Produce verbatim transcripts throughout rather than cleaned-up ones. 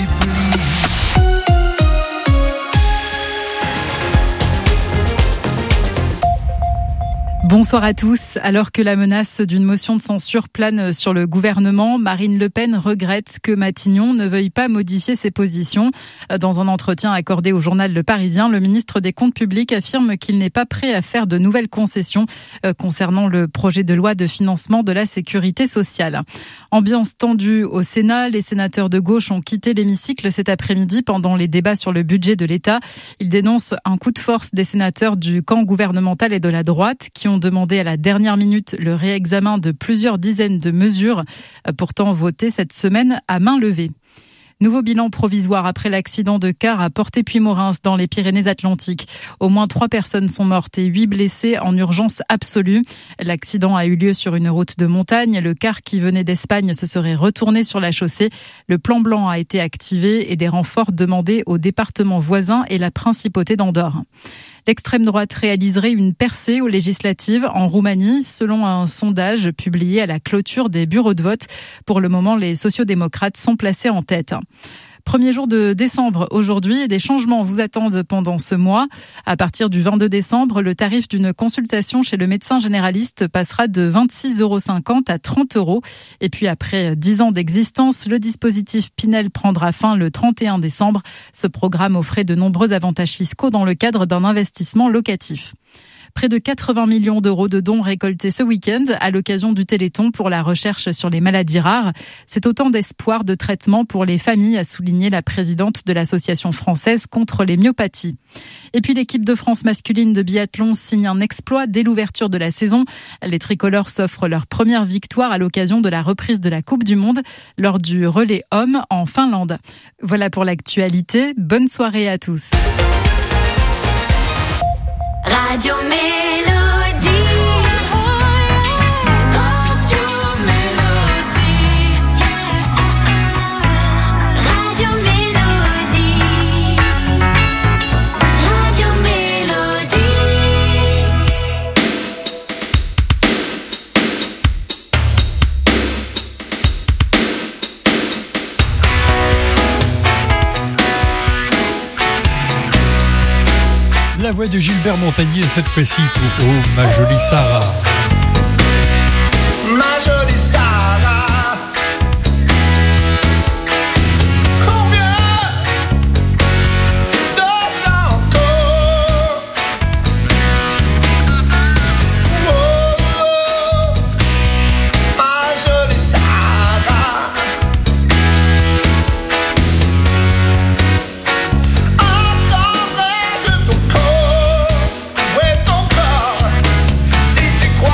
Bonsoir à tous. Alors que la menace d'une motion de censure plane sur le gouvernement, Marine Le Pen regrette que Matignon ne veuille pas modifier ses positions. Dans un entretien accordé au journal Le Parisien, le ministre des Comptes publics affirme qu'il n'est pas prêt à faire de nouvelles concessions concernant le projet de loi de financement de la sécurité sociale. Ambiance tendue au Sénat, les sénateurs de gauche ont quitté l'hémicycle cet après-midi pendant les débats sur le budget de l'État. Ils dénoncent un coup de force des sénateurs du camp gouvernemental et de la droite qui ont demandé à la dernière minute le réexamen de plusieurs dizaines de mesures, pourtant votées cette semaine à main levée. Nouveau bilan provisoire après l'accident de car à Portet-Puymorens dans les Pyrénées-Atlantiques. Au moins trois personnes sont mortes et huit blessées en urgence absolue. L'accident a eu lieu sur une route de montagne. Le car qui venait d'Espagne se serait retourné sur la chaussée. Le plan blanc a été activé et des renforts demandés aux départements voisins et la principauté d'Andorre. L'extrême droite réaliserait une percée aux législatives en Roumanie, selon un sondage publié à la clôture des bureaux de vote. Pour le moment, les sociodémocrates sont placés en tête. Premier jour de décembre aujourd'hui et des changements vous attendent pendant ce mois. À partir du vingt-deux décembre, le tarif d'une consultation chez le médecin généraliste passera de vingt-six euros cinquante à trente euros. Et puis après dix ans d'existence, le dispositif Pinel prendra fin le trente et un décembre. Ce programme offrait de nombreux avantages fiscaux dans le cadre d'un investissement locatif. Près de quatre-vingts millions d'euros de dons récoltés ce week-end à l'occasion du Téléthon pour la recherche sur les maladies rares. C'est autant d'espoir de traitement pour les familles, a souligné la présidente de l'Association française contre les myopathies. Et puis l'équipe de France masculine de biathlon signe un exploit dès l'ouverture de la saison. Les tricolores s'offrent leur première victoire à l'occasion de la reprise de la Coupe du Monde lors du relais homme en Finlande. Voilà pour l'actualité. Bonne soirée à tous. Radio Mélodie. Radio Mélodie. Radio Mélodie. Radio Mélodie. La voix de Gilbert Montagnier, cette fois-ci pour Oh, ma jolie Sarah. Ma jolie Sarah, combien de temps encore? Oh, oh, ma jolie Sarah, attendrai-je ton corps? Où est ton corps? Si tu crois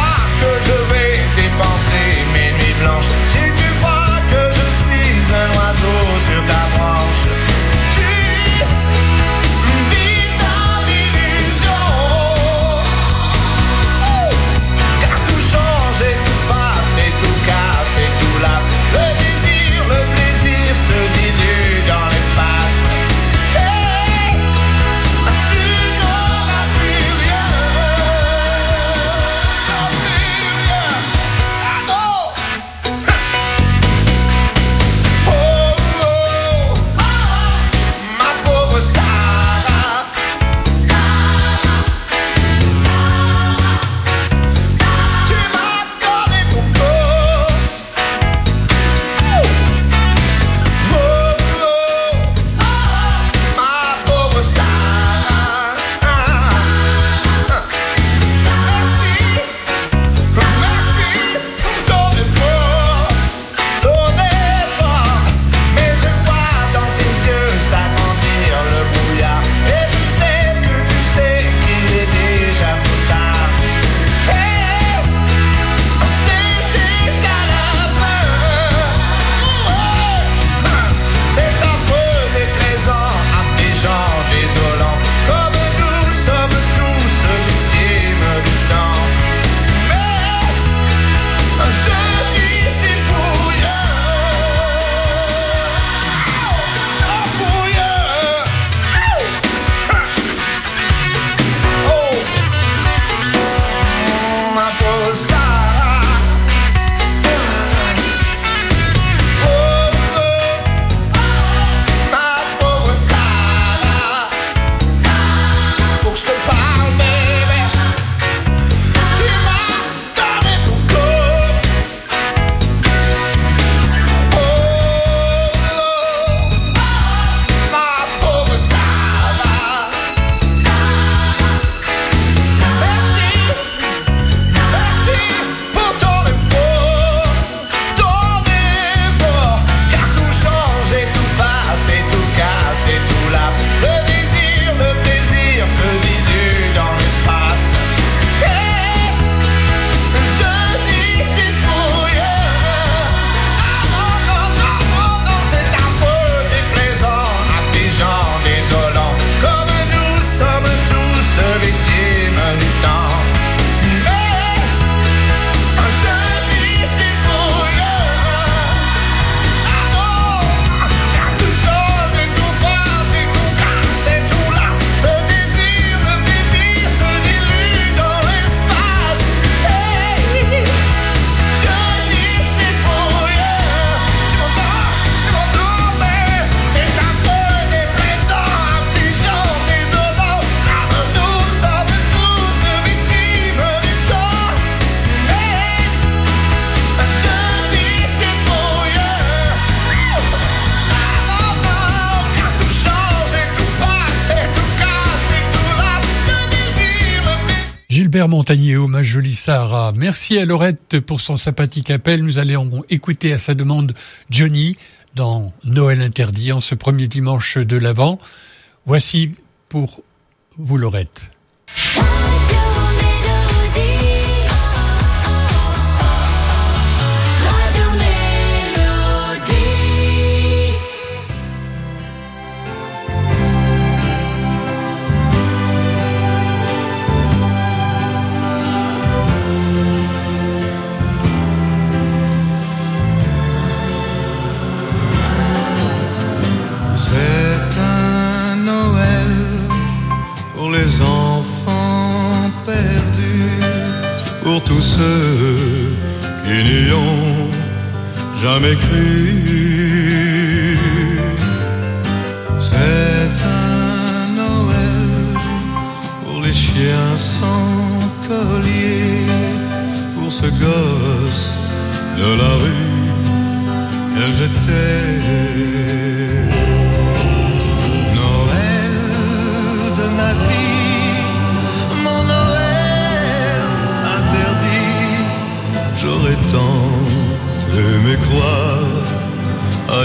Albert Montagnier, oh ma jolie Sarah. Merci à Laurette pour son sympathique appel. Nous allons écouter à sa demande Johnny dans Noël interdit en ce premier dimanche de l'Avent. Voici pour vous Laurette. Radio Mélodie. Radio Mélodie. C'est un Noël pour les enfants perdus, pour tous ceux qui n'y ont jamais cru. C'est un Noël pour les chiens sans collier, pour ce gosse de la rue que j'étais. Ma vie, mon Noël interdit, j'aurais tant aimé croire à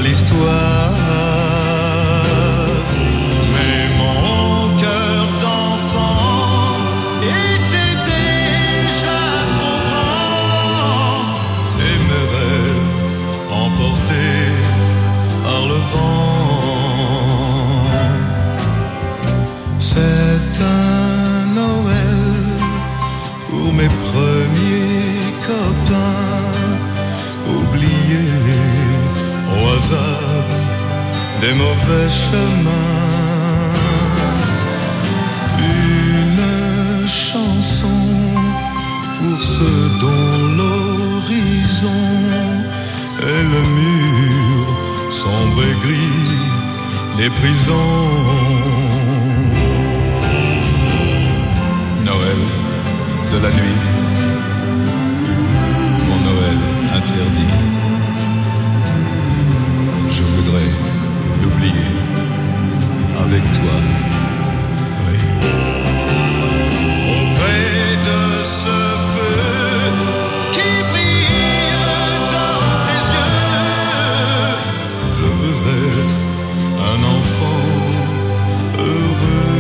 l'histoire. Mais mon cœur d'enfant était déjà trop grand et mes rêves emportés par le vent. C'est un Noël pour mes premiers copains, oubliés au hasard des mauvais chemins. Une chanson pour ceux dont l'horizon est le mur sombre et gris des prisons. Noël de la nuit, mon Noël interdit. Je voudrais l'oublier avec toi, oui. Auprès de ce feu qui brille dans tes yeux, je veux être un enfant heureux.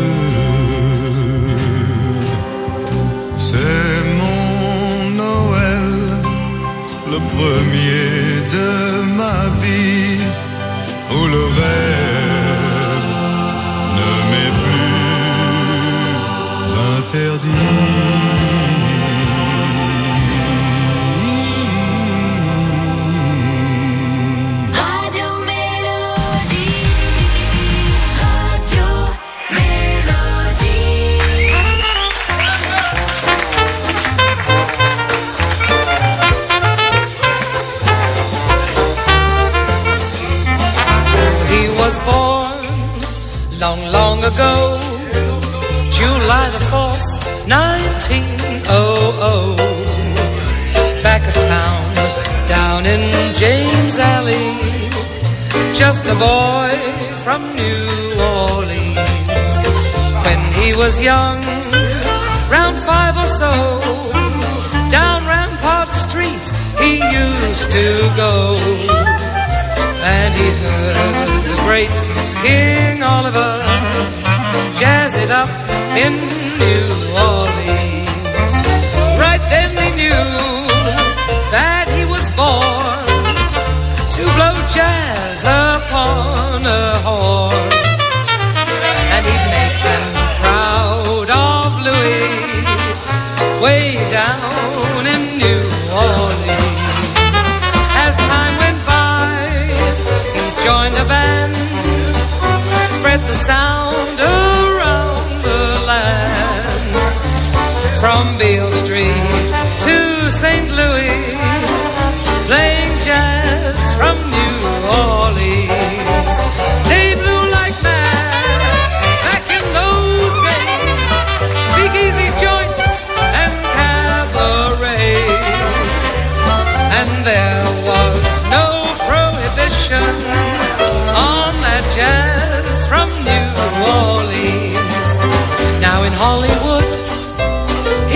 C'est mon Noël, le premier de ma vie, où le rêve ne m'est plus interdit. Radio Mélodie. Radio Mélodie. He was born long, long ago, July the fourth, nineteen hundred. Back of town, down in James Alley, just a boy from New Orleans. When he was young, round five or so, down Rampart Street he used to go. And he heard the great King Oliver jazz it up in New Orleans. Right then they knew that he was born to blow jazz upon a horn. And he'd make them proud of Louis way down in New Orleans. As time went by, joined a band, spread the sound around the land. From Beale Street to Saint Louis, playing jazz from New Orleans. They blew like mad back in those days, speakeasy joints and cabarets. And there was no prohibition on that jazz from New Orleans. Now in Hollywood, he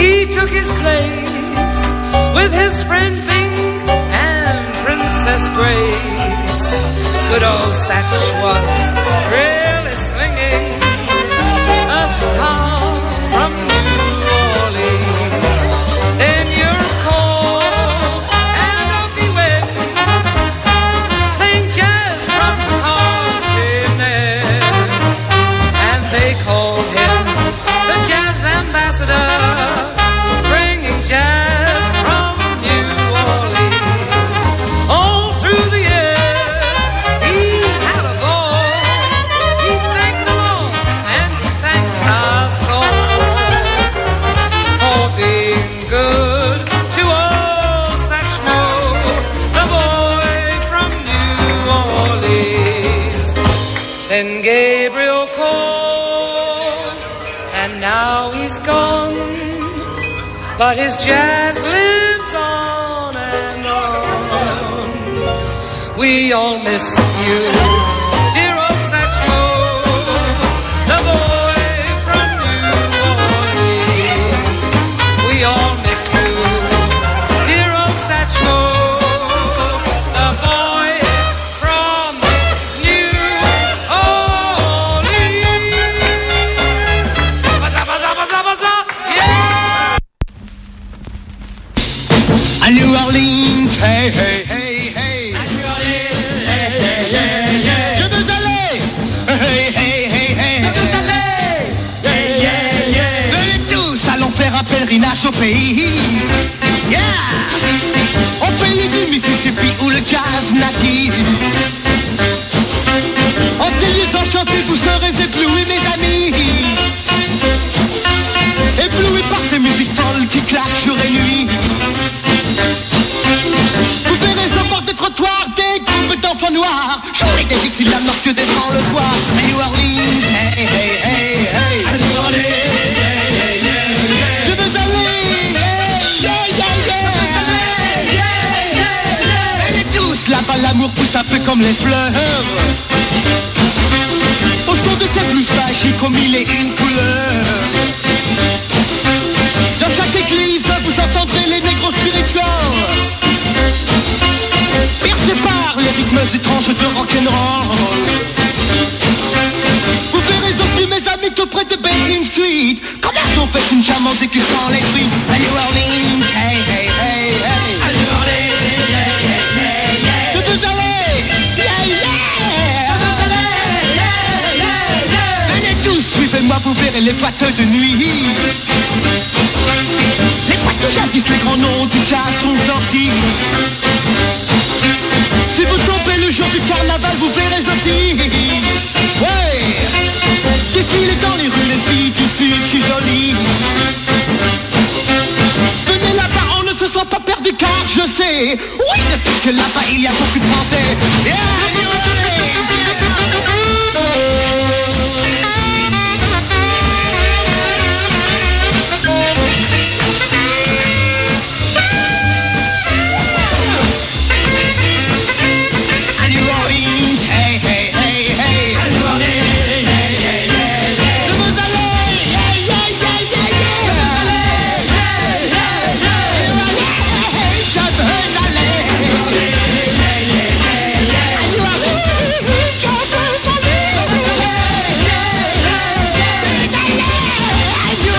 took his place with his friend Bing and Princess Grace. Good old Satch was really swinging, a star from New Orleans. Then you're cold and off he went, playing jazz across the continent. And they called him the Jazz Ambassador, bringing jazz from New Orleans. All through the years, he's had a ball. He thanked the Lord and he thanked us all for being good to old Satchmo, the boy from New Orleans. Then Gabriel called, and now he's gone, but his jazz lives on and on. We all miss you, dear old Satchmo, the boy from New Orleans. We all miss you, dear old Satchmo, the boy from New Orleans. Buzza, buzza, buzza, buzza, yeah! À New Orleans, hey, hey, hey, hey. Je veux aller, hey, hey, hey, hey. Venez tous, allons faire un pèlerinage au pays. Yeah! Au pays du Mississippi où le jazz naquit. En ces enchantés, vous serez éblouis, mes amis. Éblouis par ces musiques folles qui claquent jour et nuit. Vous verrez sur bord des trottoirs des groupes d'enfants noirs jouer des Dixieland lorsque descend le soir. À New Orleans, hey, hey, hey, hey. À New Orleans, yeah, yeah, yeah, yeah. Je veux aller, yeah, yeah, yeah, yeah. Elle est douce, là-bas l'amour pousse un peu comme les fleurs. Au son de ces blues magiques aux mille et une couleurs. Dans chaque église, vous entendrez les négros spirituels, percés par les rythmes étranges de rock'n'roll. Vous verrez aussi, mes amis, tout près de Basin Street, comment on pète une jam en dégustant les fruits. À New Orleans, hey, hey, hey, hey. À New Orleans, yeah, yeah, yeah, yeah. Je veux aller, yeah, yeah. Je veux aller, yeah, yeah, yeah. Venez tous, suivez-moi, vous verrez les boîtes de nuit. Les boîtes de jadis, les grands noms du jazz sont sortis. Si vous tombez le jour du carnaval, vous verrez aussi. Ouais, défilez dans les rues, les filles du sud, je suis jolie. Venez là-bas, on ne se sent pas perdu car je sais, oui, je sais que là-bas il y a beaucoup de Français. Yeah, New Orleans, hey, hey, hey, hey. À New Orleans, yeah, yeah, yeah, yeah. Je veux aller, yeah, yeah, yeah, yeah, yeah. Je veux aller, yeah, yeah, yeah, yeah. Je veux aller, yeah, yeah, yeah, yeah. À New Orleans, je veux aller, yeah, yeah, yeah, yeah. À New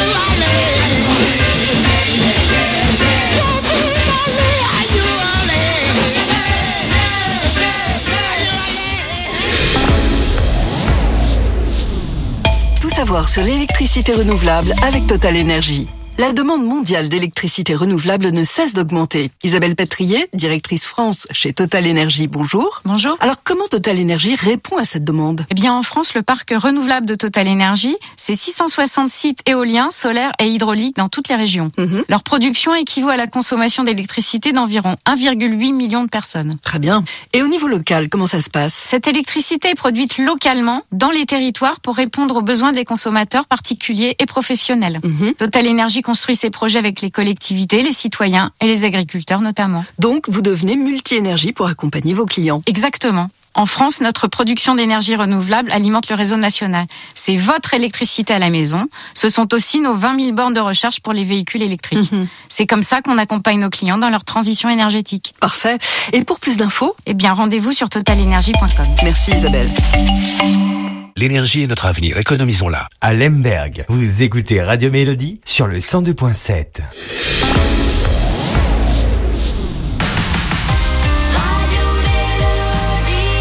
Tout savoir sur l'électricité renouvelable avec Total Energy. La demande mondiale d'électricité renouvelable ne cesse d'augmenter. Isabelle Pétrier, directrice France chez Total Energy, bonjour. Bonjour. Alors comment Total Energy répond à cette demande? Eh bien, en France, le parc renouvelable de Total Energy, c'est six cent soixante sites éoliens, solaires et hydrauliques dans toutes les régions. Mhm. Leur production équivaut à la consommation d'électricité d'environ un virgule huit million de personnes. Très bien. Et au niveau local, comment ça se passe? Cette électricité est produite localement dans les territoires pour répondre aux besoins des consommateurs particuliers et professionnels. Mhm. Total Energy construit ses projets avec les collectivités, les citoyens et les agriculteurs notamment. Donc, vous devenez multi-énergie pour accompagner vos clients. Exactement. En France, notre production d'énergie renouvelable alimente le réseau national. C'est votre électricité à la maison. Ce sont aussi nos vingt mille bornes de recharge pour les véhicules électriques. Mhm. C'est comme ça qu'on accompagne nos clients dans leur transition énergétique. Parfait. Et pour plus d'infos, Eh bien, rendez-vous sur total energy point com. merci Isabelle. L'énergie est notre avenir, économisons-la. À Lemberg, vous écoutez Radio Mélodie sur le cent deux point sept. Radio Mélodie,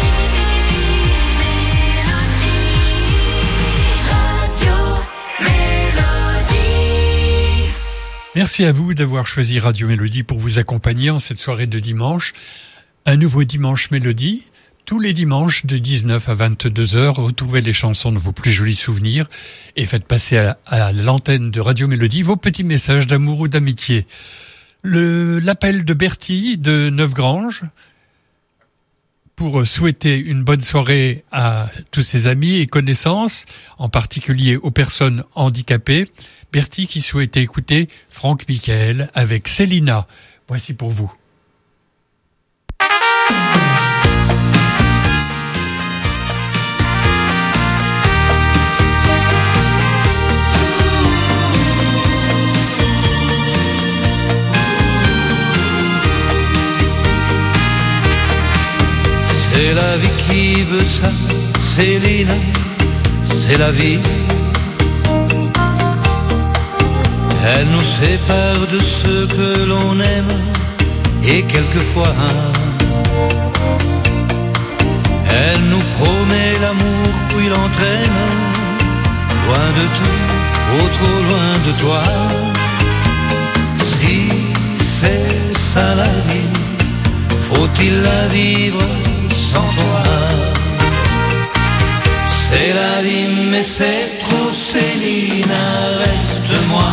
Mélodie, Radio Mélodie. Merci à vous d'avoir choisi Radio Mélodie pour vous accompagner en cette soirée de dimanche. Un nouveau Dimanche Mélodie. Tous les dimanches de dix-neuf à vingt-deux heures, retrouvez les chansons de vos plus jolis souvenirs et faites passer à, à l'antenne de Radio Mélodie vos petits messages d'amour ou d'amitié. Le, l'appel de Bertie de Neufgrange pour souhaiter une bonne soirée à tous ses amis et connaissances, en particulier aux personnes handicapées. Bertie qui souhaitait écouter Franck Michael avec Célina. Voici pour vous. C'est la vie qui veut ça, Céline, c'est la vie. Elle nous sépare de ceux que l'on aime et quelquefois elle nous promet l'amour puis l'entraîne loin de tout, oh trop loin de toi. Si c'est ça la vie, faut-il la vivre sans toi? C'est la vie mais c'est trop, Céline, reste-moi.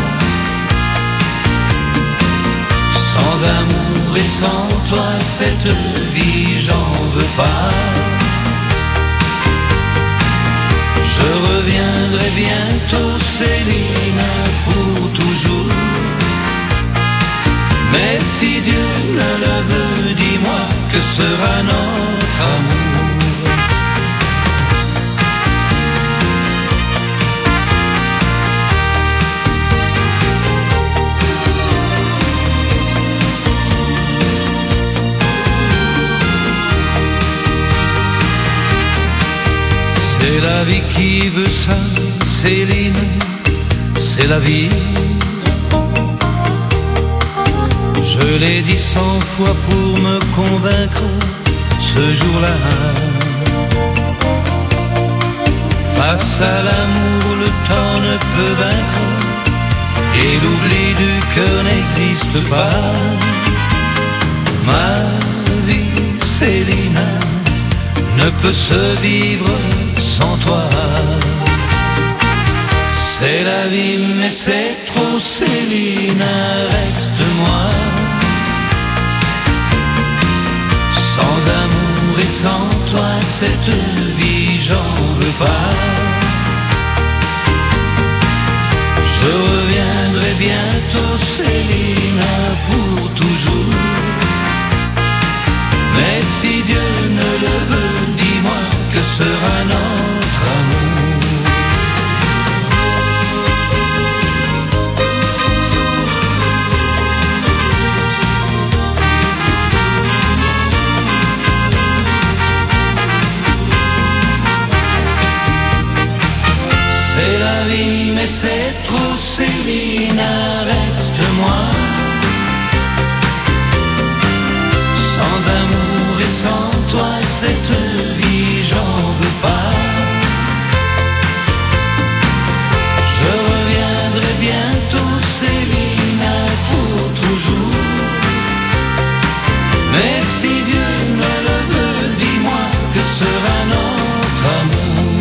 Sans amour et sans toi, cette vie j'en veux pas. Je reviendrai bientôt, Céline, pour toujours. Mais si Dieu ne le veut, dis-moi, que sera notre amour? C'est la vie qui veut ça, Céline, c'est la vie. Je l'ai dit cent fois pour me convaincre ce jour-là. Face à l'amour, le temps ne peut vaincre et l'oubli du cœur n'existe pas. Ma vie, Céline, ne peut se vivre sans toi. C'est la vie mais c'est trop, Céline, reste-moi. Sans amour et sans toi, cette vie j'en veux pas. Je reviendrai bientôt, Céline, pour toujours. Mais si Dieu ne le veut, dis-moi, que sera notre amour? C'est la vie mais c'est trop, Céline, reste-moi. Sans amour et sans toi, cette vie j'en veux pas. Je reviendrai bientôt, Céline, pour toujours. Mais si Dieu ne le veut, dis-moi, que sera notre amour?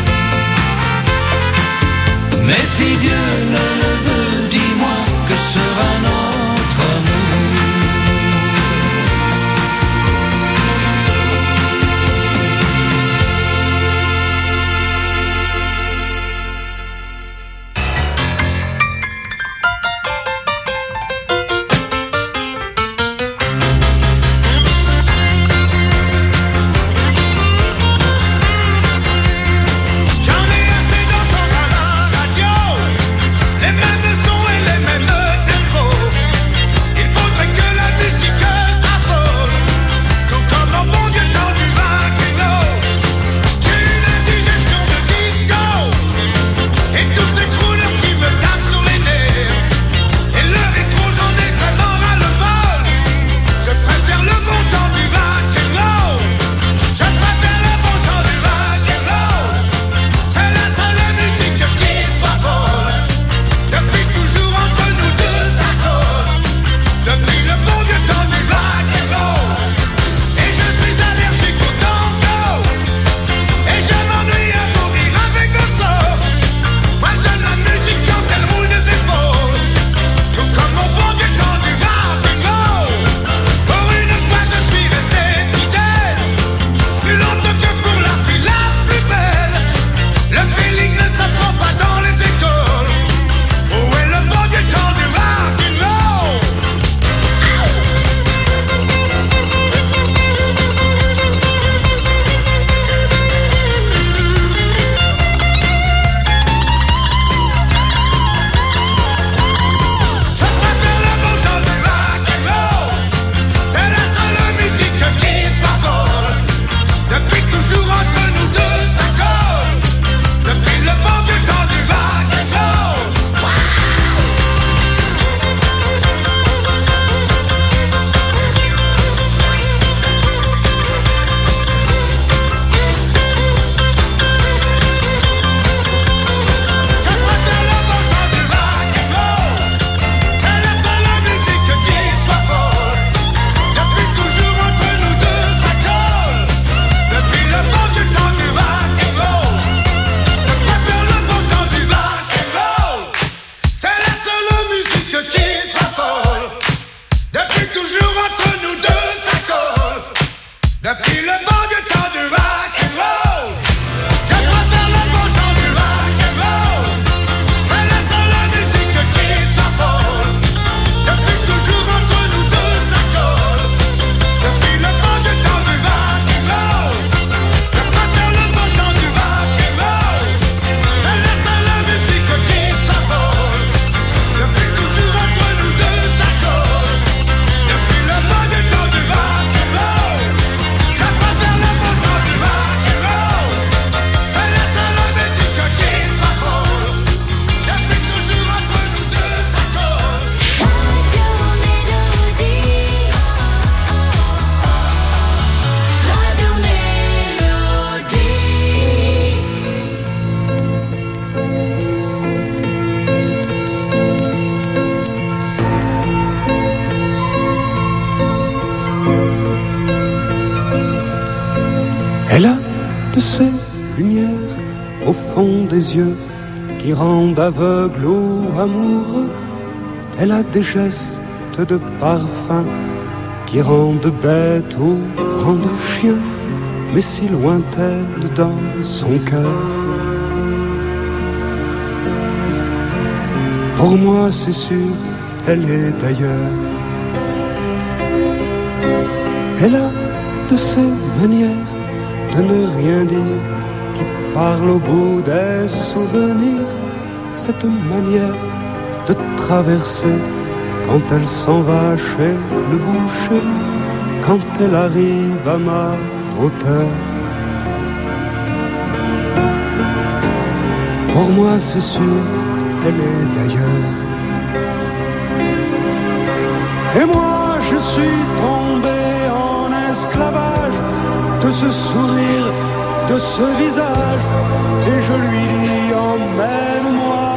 Mais si Dieu ne le veut, dis-moi, que sera notre amour? lumière au fond des yeux qui rendent aveugle ou amoureux. Elle a des gestes de parfum qui rendent bête ou rendent chien, mais si lointaine dans son cœur. Pour moi c'est sûr, elle est d'ailleurs. Elle a de ces manières de ne rien dire, qui parle au bout des souvenirs, cette manière de traverser quand elle s'en va chez le boucher, quand elle arrive à ma hauteur. Pour moi c'est sûr, elle est d'ailleurs. Et moi je suis tombé en esclavage de ce sourire, de ce visage, et je lui dis emmène-moi.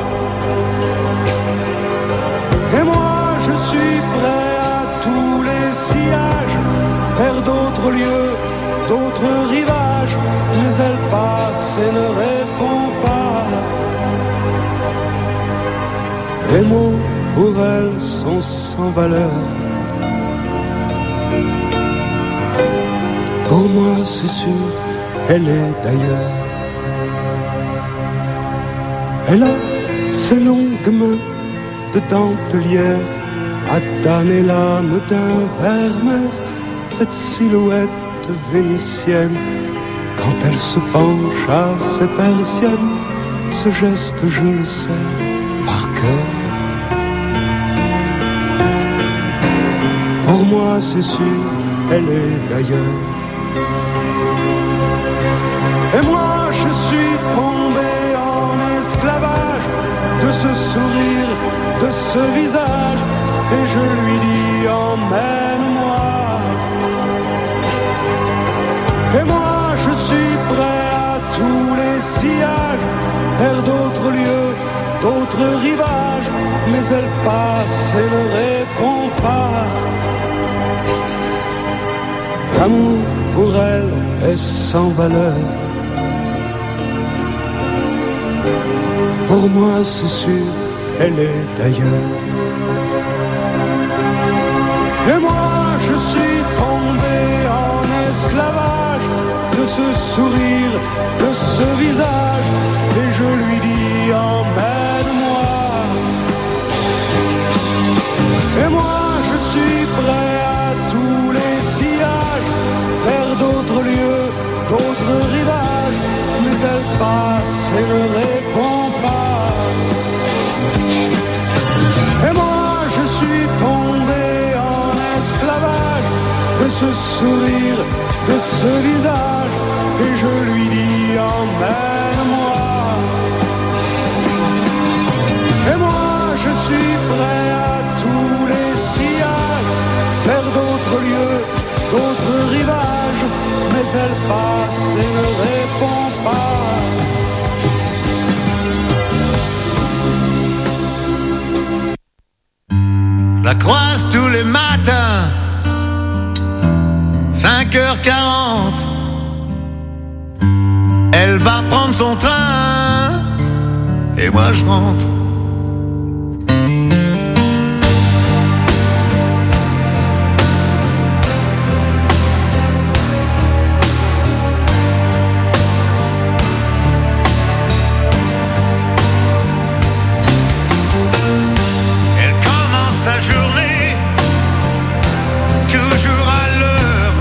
Et moi je suis prêt à tous les sillages, vers d'autres lieux, d'autres rivages, mais elle passe et ne répond pas. Les mots pour elle sont sans valeur. Pour moi c'est sûr, elle est d'ailleurs. Elle a ses longues mains de dentelière à damner l'âme d'un vermeer, cette silhouette vénitienne quand elle se penche à ses persiennes, ce geste je le sais par cœur. Pour moi c'est sûr, elle est d'ailleurs. Et moi je suis tombé en esclavage de ce sourire, de ce visage, et je lui dis emmène-moi. Et moi je suis prêt à tous les sillages, vers d'autres lieux, d'autres rivages, mais elle passe et ne répond pas. L'amour pour elle est sans valeur. Pour moi c'est sûr, elle est d'ailleurs. Et moi je suis tombé en esclavage de ce sourire, de ce visage, et je lui dis emmène-moi. Et moi je suis prêt à tous les sillages, vers d'autres lieux, d'autres rivages, mais elle passe et ne répond pas. Et moi je suis tombé en esclavage de ce sourire, de ce visage, et je lui dis emmène-moi. Et moi je suis prêt à tous les sillages, vers d'autres lieux, d'autres rivages, mais elle passe et ne répond pas. La croise tous les matins, cinq heures quarante. Elle va prendre son train, et moi je rentre. Sa journée, toujours à l'heure.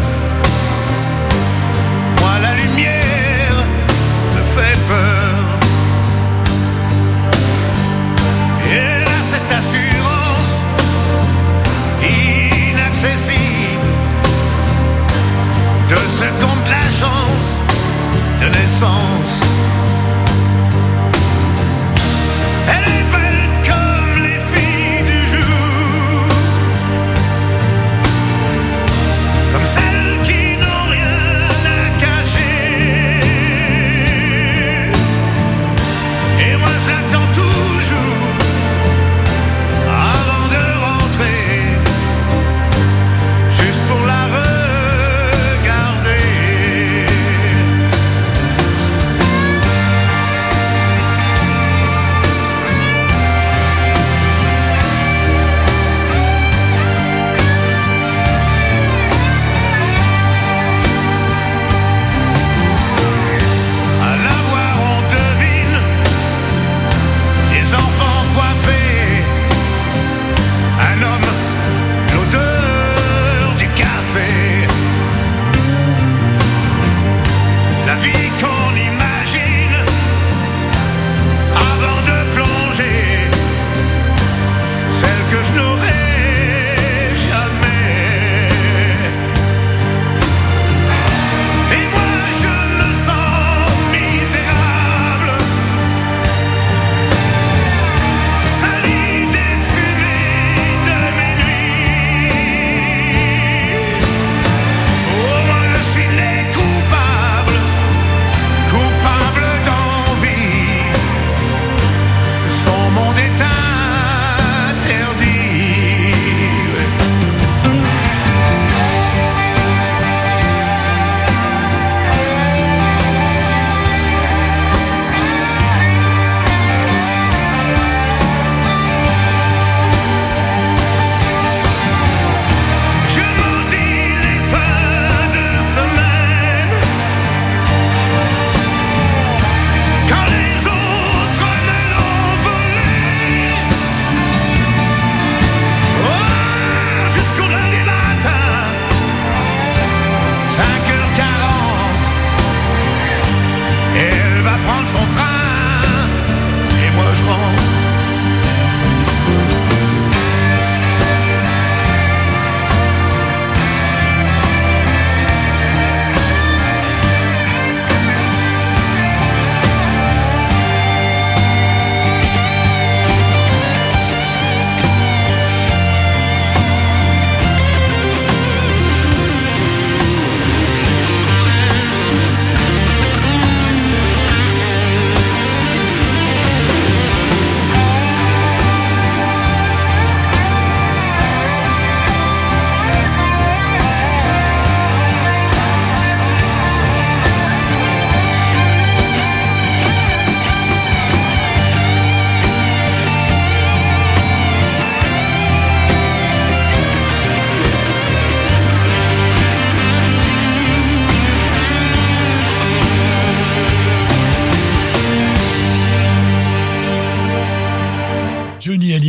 Moi la lumière me fait peur. Et elle a cette assurance inaccessible de ce compte la chance de naissance. Elle est belle comme les filles du jour, comme celles qui n'ont rien à cacher. Et moi je l'attends toujours avant de rentrer, juste pour la regarder.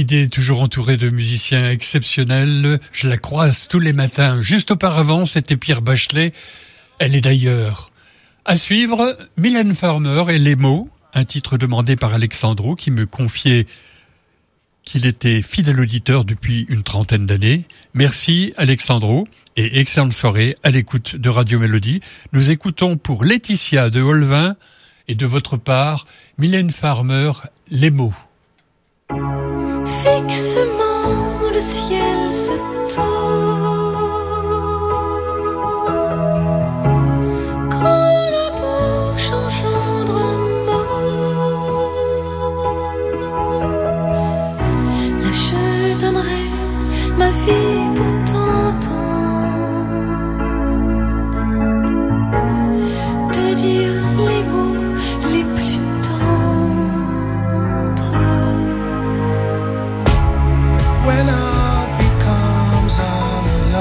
Hallyday est toujours entourée de musiciens exceptionnels. Je la croise tous les matins. Juste auparavant, c'était Pierre Bachelet. Elle est d'ailleurs. À suivre, Mylène Farmer et Les mots, un titre demandé par Alexandro qui me confiait qu'il était fidèle auditeur depuis une trentaine d'années. Merci Alexandro et excellente soirée à l'écoute de Radio Mélodie. Nous écoutons pour Laetitia de Olvin et de votre part, Mylène Farmer, Les mots. Fixement le ciel se tord quand la bouche engendre un mot. Là je donnerai ma vie pour t'entendre, te dire les mots les plus tendres. When all becomes all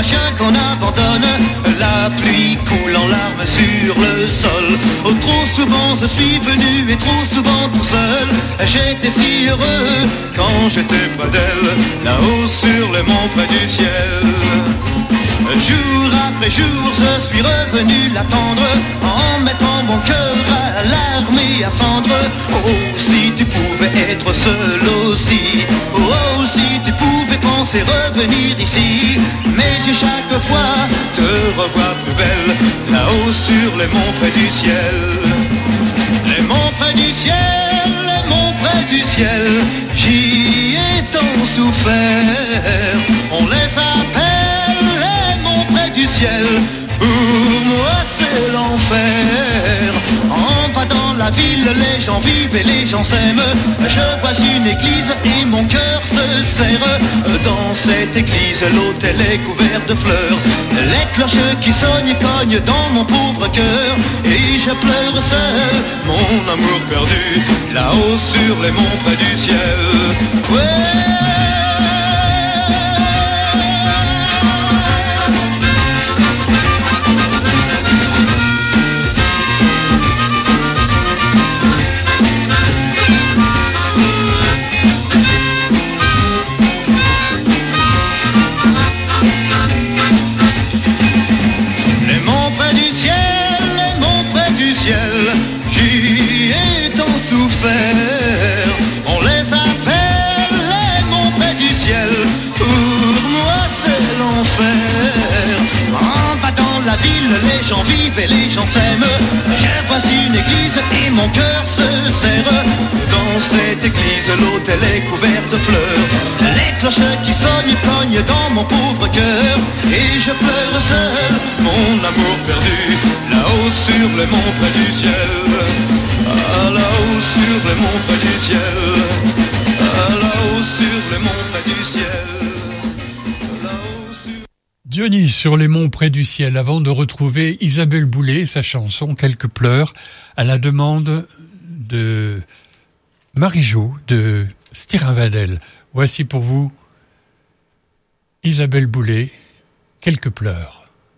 a chien qu'on abandonne. La pluie coule en larmes sur le sol. Oh, trop souvent je suis venu et trop souvent tout seul. J'étais si heureux quand j'étais près d'elle, là-haut sur les monts près du ciel. Jour après jour je suis revenu l'attendre, en mettant mon cœur à larmes et à cendres. Oh, si tu pouvais être seul aussi, oh, si tu pouvais penser revenir ici. Mais j'ai chaque fois te revoir plus belle, là-haut sur les monts près du ciel. Les monts près du ciel, les monts près du ciel, j'y ai tant souffert. On les appelle les monts près du ciel, pour moi c'est l'enfer. En bas dans la ville, les gens vivent et les gens s'aiment. Je vois une église et mon cœur se serre. Dans cette église, l'autel est couvert de fleurs. Les cloches qui sonnent cognent dans mon pauvre cœur. Et je pleure seul, mon amour perdu, là-haut sur les monts près du ciel. Ouais. J'y ai tant souffert. On les appelle les monts près du ciel, pour moi c'est l'enfer. En bas dans la ville, les gens vivent et les gens s'aiment. Je vois une église et mon cœur se serre. Dans cette église, l'autel est couvert de fleurs. Les cloches qui sonnent cognent dans mon pauvre cœur. Et je pleure seul, mon amour perdu, là-haut sur les monts près du ciel. Ah, là-haut sur les monts près du ciel. Ah, là-haut sur les monts près du ciel. Sur... Johnny sur les monts près du ciel, avant de retrouver Isabelle Boulay, sa chanson Quelques pleurs, à la demande de Marie-Jo de Stirinvadel. Voici pour vous Isabelle Boulay, Quelques pleurs.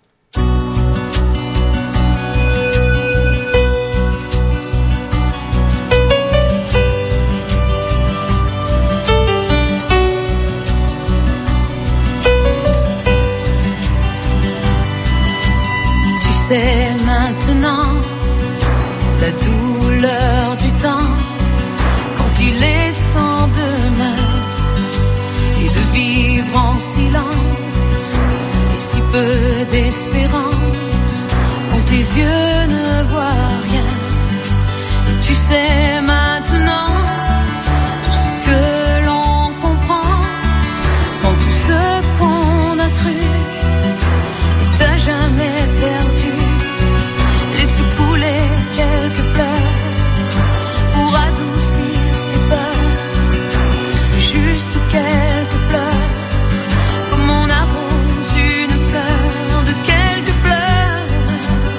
C'est maintenant la douleur du temps, quand il est sans demain, et de vivre en silence, et si peu d'espérance, quand tes yeux ne voient rien. Et tu sais maintenant tout ce que l'on comprend, quand tout ce qu'on a cru est à jamais perdu. Laisse couler quelques pleurs pour adoucir tes peurs, juste quelques pleurs, comme on arrose une fleur de quelques pleurs.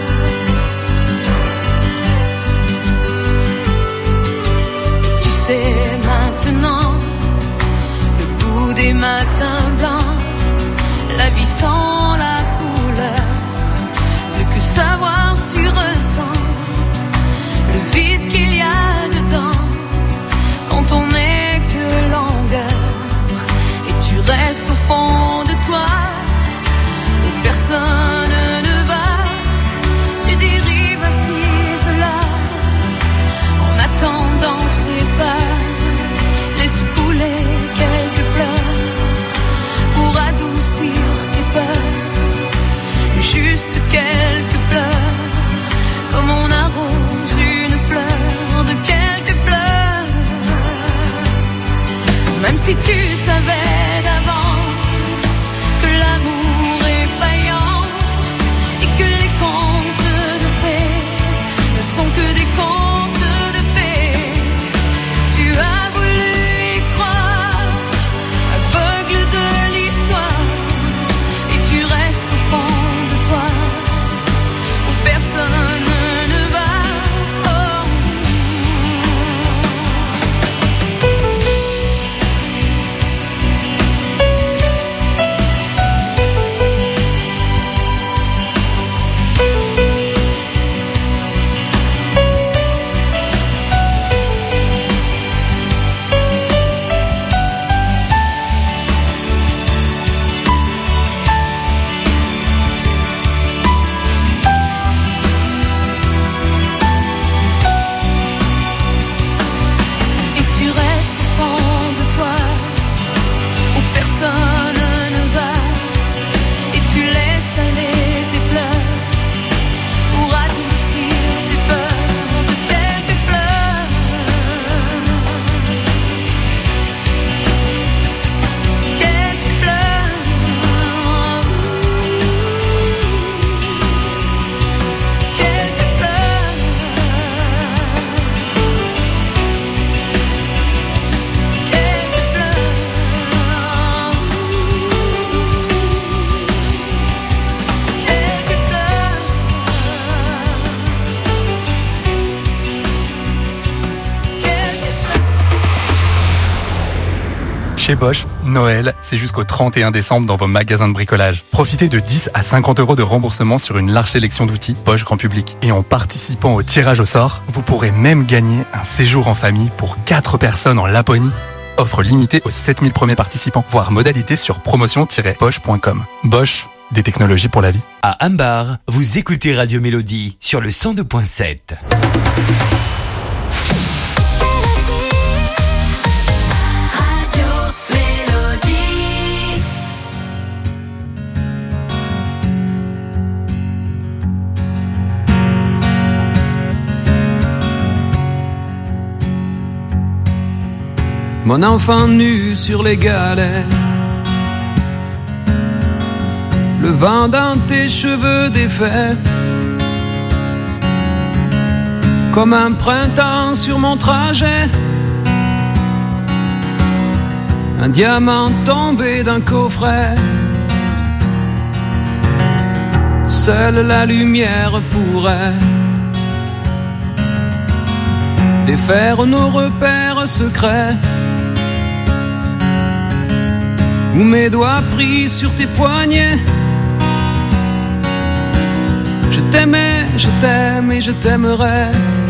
Tu sais maintenant le goût des matins blancs, la vie sans la couleur, plus que savoir tu ressens le vide qu'il y a dedans, quand on n'est que longueur, et tu restes au fond de toi, où personne ne va, tu dérives assise là, en attendant ses pas, laisse couler quelques pleurs, pour adoucir tes peurs, juste quelques pleurs, comme on arrose une fleur de quelques pleurs. Même si tu savais d'avance que l'amour est faïence, et que les contes de fées ne sont que des contes de fées, tu as voulu y croire, aveugle de l'histoire, et tu restes au fond de toi, où personne ne va. Oh. Chez Bosch, Noël, c'est jusqu'au trente et un décembre dans vos magasins de bricolage. Profitez de dix à cinquante euros de remboursement sur une large sélection d'outils Bosch Grand Public. Et en participant au tirage au sort, vous pourrez même gagner un séjour en famille pour quatre personnes en Laponie. Offre limitée aux sept mille premiers participants. Voir modalité sur promotion tiret bosch point com. Bosch, des technologies pour la vie. À Ambar, vous écoutez Radio Mélodie sur le cent deux point sept. Mon enfant nu sur les galets, le vent dans tes cheveux défaits, comme un printemps sur mon trajet, un diamant tombé d'un coffret. Seule la lumière pourrait défaire nos repères secrets, où mes doigts pris sur tes poignets. Je t'aimais, je t'aime et je t'aimerai.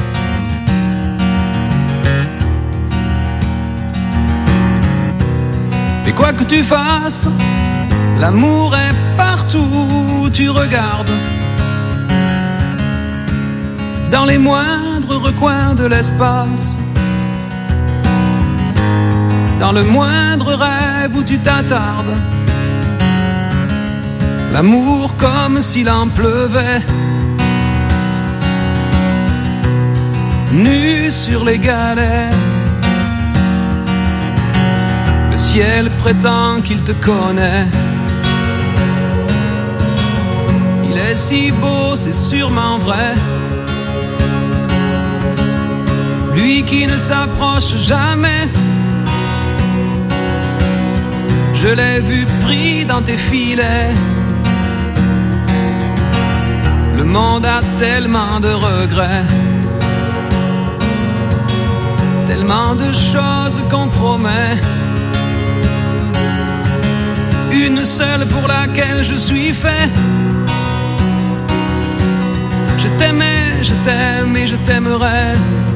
Et quoi que tu fasses, l'amour est partout où tu regardes, dans les moindres recoins de l'espace, dans le moindre rêve où tu t'attardes. L'amour comme s'il en pleuvait, nu sur les galets. Le ciel prétend qu'il te connaît. Il est si beau, c'est sûrement vrai. Lui qui ne s'approche jamais. Je l'ai vu pris dans tes filets. Le monde a tellement de regrets, tellement de choses qu'on promet. Une seule pour laquelle je suis fait. Je t'aimais, je t'aime et je t'aimerai.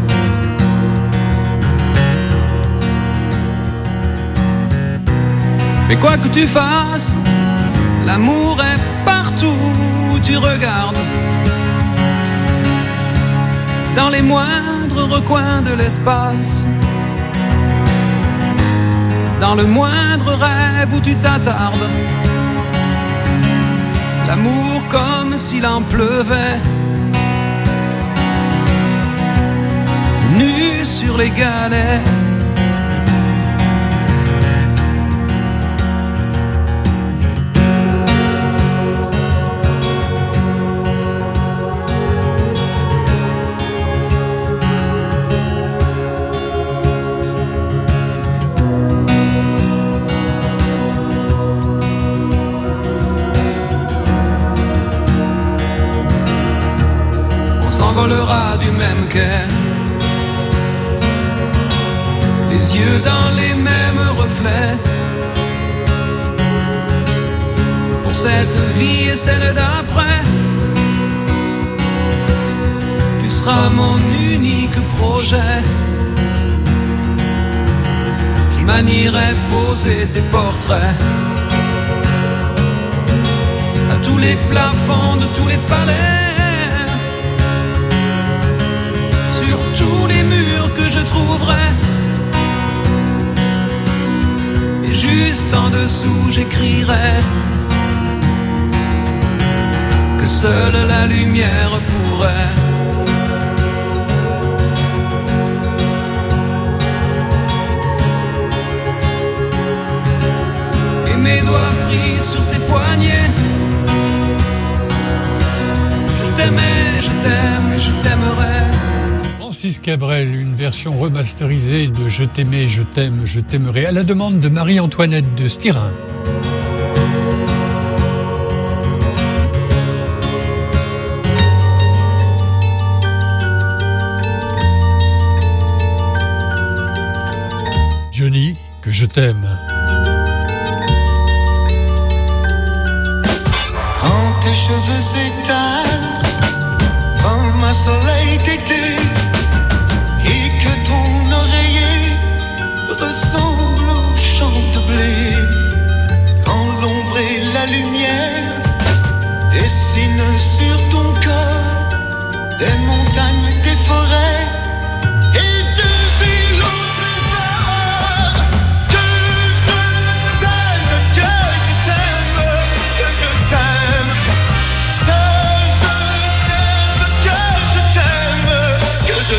Mais quoi que tu fasses, l'amour est partout où tu regardes, dans les moindres recoins de l'espace, dans le moindre rêve où tu t'attardes. L'amour comme s'il en pleuvait, nu sur les galets. S'envolera du même quai, les yeux dans les mêmes reflets. Pour cette vie et celle d'après, tu seras mon unique projet. Je manierai poser tes portraits à tous les plafonds de tous les palais, tous les murs que je trouverai. Et juste en dessous j'écrirai que seule la lumière pourrait et mes doigts pris sur tes poignets. Je t'aimais, je t'aime et je t'aimerai. Francis Cabrel, une version remasterisée de Je t'aimais, je t'aime, je t'aimerai, à la demande de Marie-Antoinette de Styrin. Johnny, que je t'aime. cheveux s'étalent comme un soleil d'été et que ton oreiller ressemble au champ de blé quand l'ombre et la lumière dessinent sur ton corps des montagnes, des forêts et des îles au trésor. Que je t'aime, que je t'aime, que je t'aime, que je t'aime, que je t'aime, que je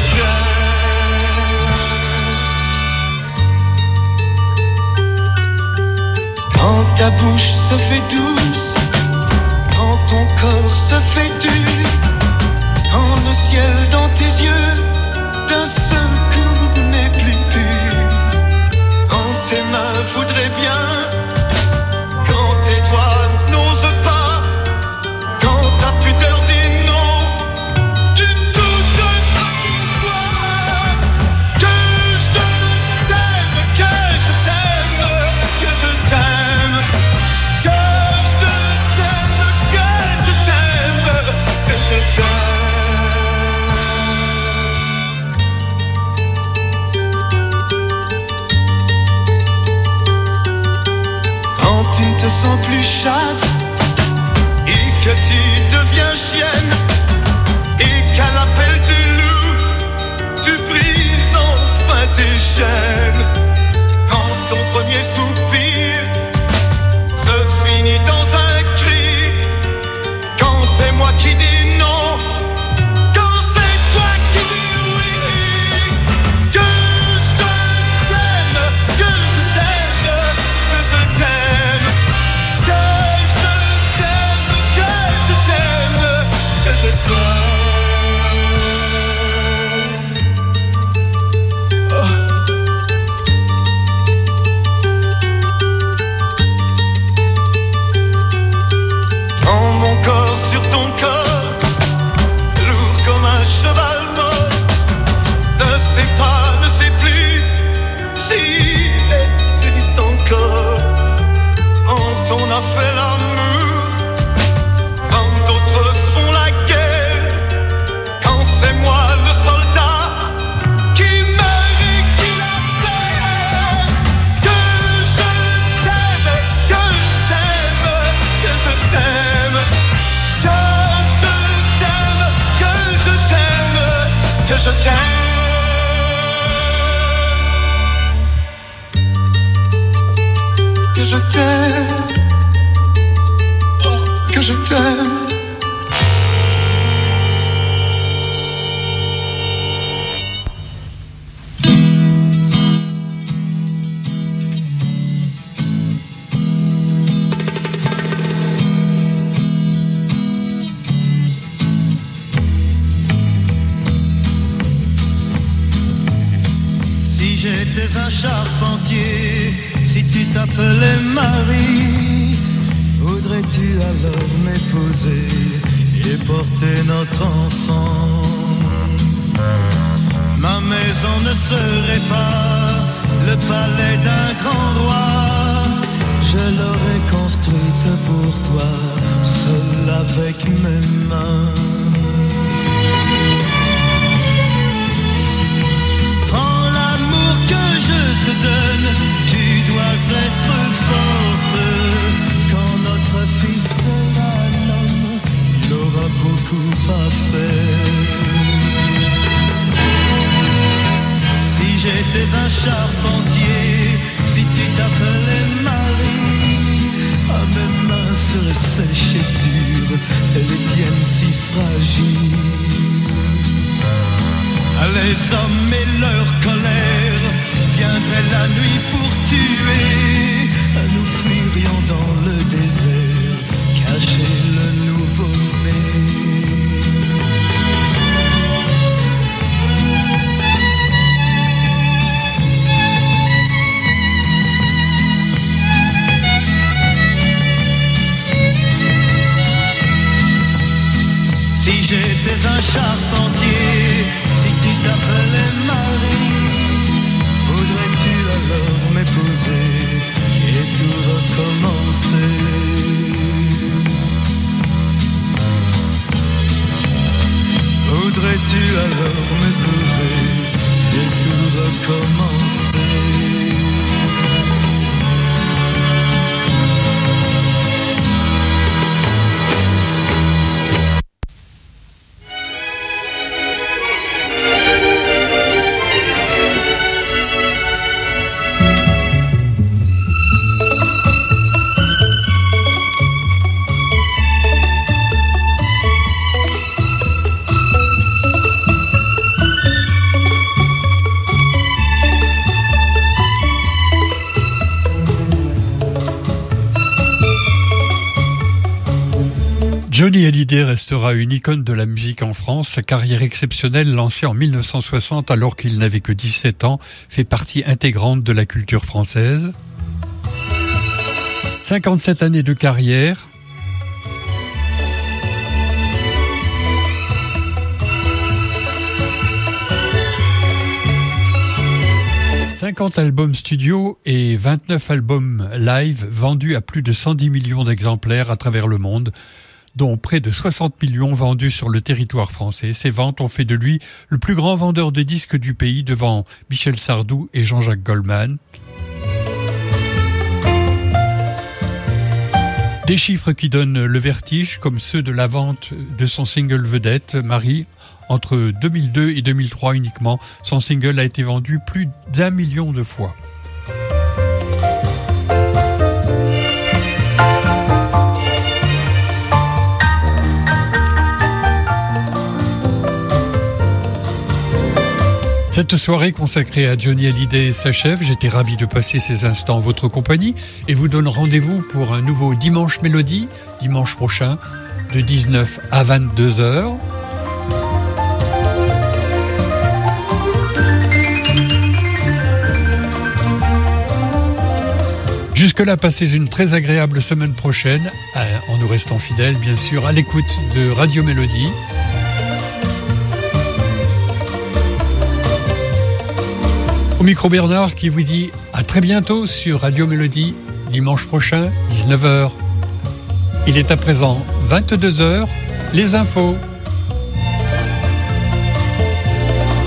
t'aime. Quand ta bouche se fait douce, quand ton corps se fait dur, quand le ciel dans tes yeux d'un seul coup n'est plus pur, quand tes mains voudraient bien, quand tes doigts n'osent pas, quand ta pudeur dit non d'une toute autre fois. Que je t'aime, que je t'aime, que je t'aime, que je t'aime, que je t'aime, que je t'aime. Quand tu ne te sens plus chatte et que tu deviens chienne et qu'à l'appel du loup tu brises enfin tes chaînes, quand ton premier soupir se finit dans un cri, quand c'est moi qui dis non, quand c'est toi qui dis oui. Que je t'aime, que je t'aime, que je t'aime, que je t'aime, que je t'aime, que je t'aime. Quand mon corps sur ton corps, lourd comme un cheval mort, ne sait pas, ne sait plus s'il existe encore. Quand on a fait l'amour, quand d'autres font la guerre, quand c'est moi le soldat qui meurt et qui la perd. Que je t'aime, que je t'aime, que je t'aime, que je t'aime, que je t'aime, que je t'aime. Que je t'aime, oh, que je t'aime. Si j'étais un charpentier, si tu t'appelais Marie, voudrais-tu alors m'épouser et porter notre enfant? Ma maison ne serait pas le palais d'un grand roi, je l'aurais construite pour toi, seul avec mes mains. Prends l'amour que je te donne, tu dois être forte. Quand notre fils sera l'homme, il aura beaucoup à faire. Si j'étais un charpentier, si tu t'appelais Marie, ah, mes mains seraient sèches et dures, et les tiennes si fragiles. Les hommes et leur colère viendraient la nuit pour tuer. Nous fuirions dans le désert, cacher le nouveau-né. Si j'étais un charpentier, si tu t'appelais Marie, voudrais-tu alors m'épouser et tout recommencer? recommencer. Johnny Hallyday restera une icône de la musique en France. Sa carrière exceptionnelle, lancée en mille neuf cent soixante alors qu'il n'avait que dix-sept ans, fait partie intégrante de la culture française. cinquante-sept années de carrière. cinquante albums studio et vingt-neuf albums live vendus à plus de cent dix millions d'exemplaires à travers le monde, dont près de soixante millions vendus sur le territoire français. Ces ventes ont fait de lui le plus grand vendeur de disques du pays devant Michel Sardou et Jean-Jacques Goldman. Des chiffres qui donnent le vertige, comme ceux de la vente de son single vedette, Marie. Entre deux mille deux et deux mille trois uniquement, son single a été vendu plus d'un million de fois. Cette soirée consacrée à Johnny Hallyday s'achève. J'étais ravi de passer ces instants en votre compagnie et vous donne rendez-vous pour un nouveau Dimanche Mélodie, dimanche prochain, de dix-neuf à vingt-deux heures. Jusque-là, passez une très agréable semaine prochaine, en nous restant fidèles, bien sûr, à l'écoute de Radio Mélodie. Au micro Bernard qui vous dit à très bientôt sur Radio Mélodie, dimanche prochain, dix-neuf heures. Il est à présent vingt-deux heures, les infos.